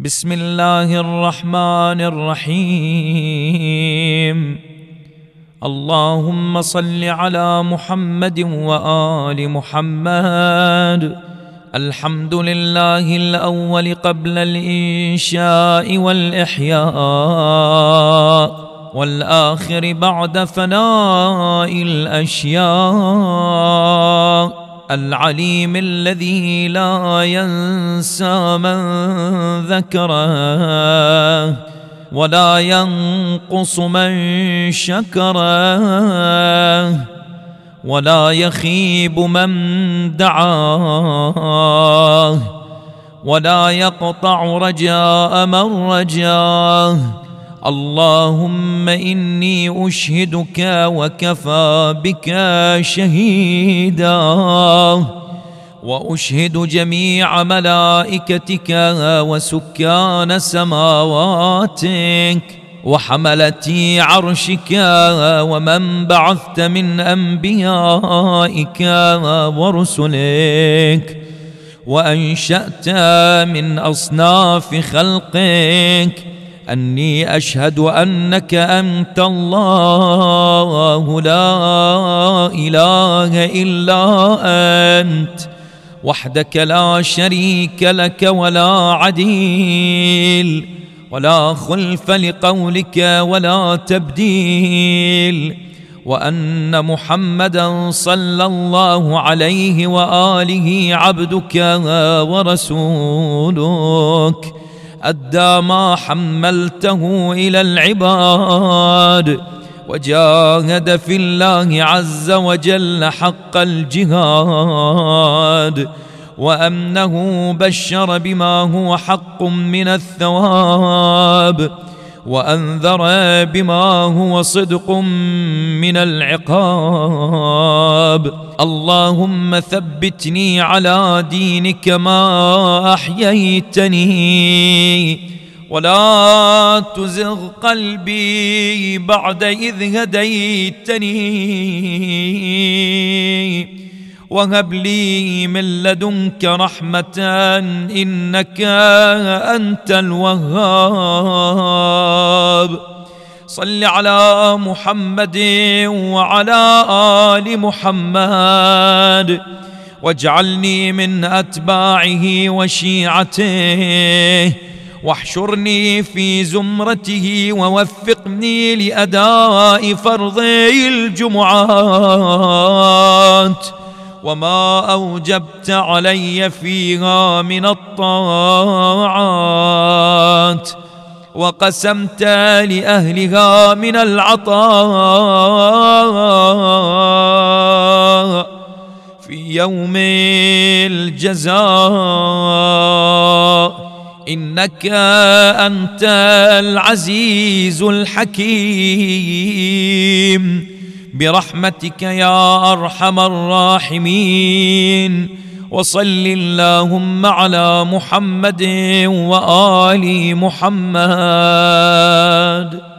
بسم الله الرحمن الرحيم. اللهم صل على محمد وآل محمد. الحمد لله الأول قبل الإنشاء والإحياء، والآخر بعد فناء الأشياء، العليم الذي لا ينسى من ذكره ولا ينقص من شكره ولا يخيب من دعاه ولا يقطع رجاء من رجاه. اللهم إني أشهدك وكفى بك شهيدا، وأشهد جميع ملائكتك وسكان سماواتك وحملة عرشك ومن بعثت من أنبيائك ورسلك وأنشأت من أصناف خلقك، أني أشهد أنك أنت الله لا إله إلا أنت وحدك لا شريك لك ولا عديل ولا خلف لقولك ولا تبديل، وأن محمدا صلى الله عليه وآله عبدك ورسولك، أدى ما حملته إلى العباد وجاهد في الله عز وجل حق الجهاد، وأنه بشر بما هو حق من الثواب، وأنذر بما هو صدق من العقاب. اللهم ثبتني على دينك ما أحييتني، ولا تزغ قلبي بعد إذ هديتني، وهب لي من لدنك رحمة إنك أنت الوهاب. صل على محمد وعلى آل محمد، واجعلني من أتباعه وشيعته، واحشرني في زمرته، ووفقني لأداء فرضي الجمعات وما أوجبت علي فيها من الطاعات، وقسمت لأهلها من العطاء في يوم الجزاء، إنك أنت العزيز الحكيم، برحمتك يا أرحم الراحمين. وصل اللهم على محمد وآل محمد.